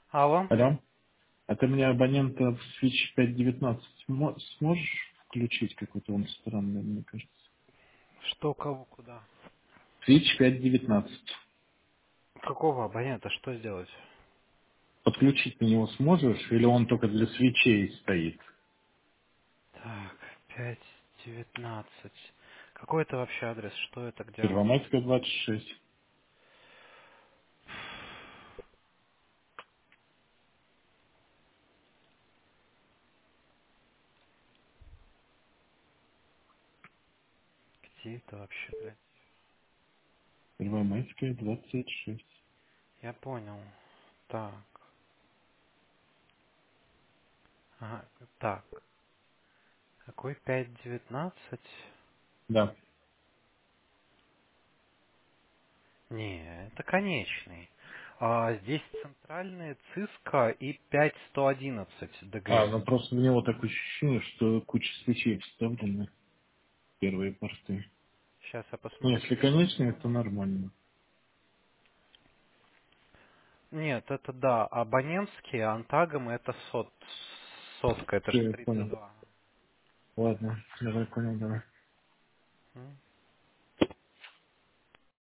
Алло. Алло, а ты мне абонента в Switch 5.19 сможешь включить? Какой-то он странный, мне кажется. Что, кого, куда? Switch 5.19. Какого абонента? Что сделать? Подключить на него сможешь? Или он только для свечей стоит? Так, 5.19. Какой это вообще адрес? Что это, где он? Первомайская 26. Где это вообще, блядь? Первомайская 26. Я понял. Так. Ага, так. Какой 5.19? Да. Не, это конечный. А здесь центральные ЦИСКа и 5.111 ДГС. Ну просто у него такое ощущение, что куча свечей вставлены в первые порты. Сейчас я Ну, посмотрю, если что это конечные, было. то нормально. Нет, это да, абонентские, а антагом это сотка, это Все, же я понял. 32. Ладно, давай, понял, давай. М?